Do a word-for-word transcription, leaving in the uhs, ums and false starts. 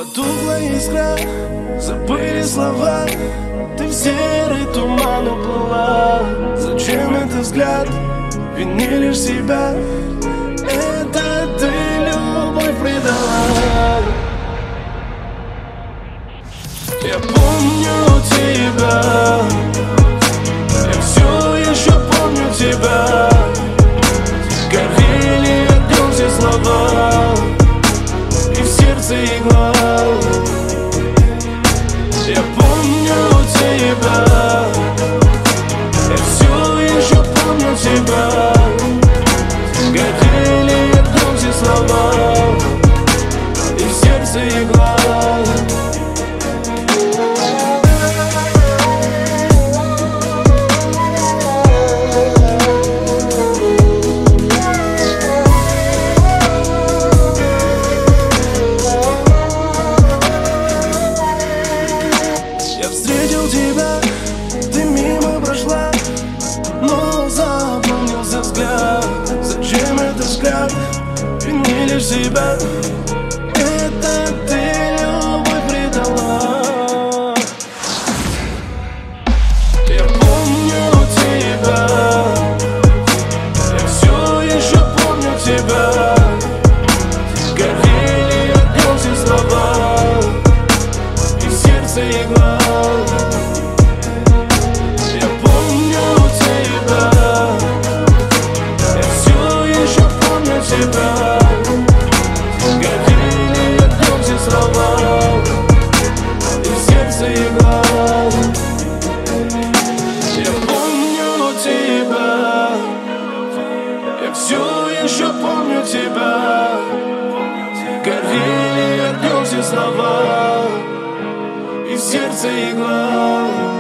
Потухла искра, забыли слова. Ты в серый туман уплыла. Зачем этот взгляд? Вини лишь себя. Это ты любовь предала. Я помню тебя. Я все еще помню тебя. Горели огнем все слова, и в сердце игла. Я помню тебя. Я все еще помню тебя. Горели огнем все слова, и в сердце игла. Я встретил тебя, ты мимо прошла, но запомнился взгляд. Зачем этот взгляд? Вини лишь себя. Это ты любовь предала. Я помню тебя. Я все еще помню тебя. Горели огнем все слова, и в сердце игла. Я помню тебя. Я все еще помню тебя. Горели огнем все слова, и в сердце игла. Я помню тебя. Я все еще помню тебя. Горели огнем все слова, и в сердце игла.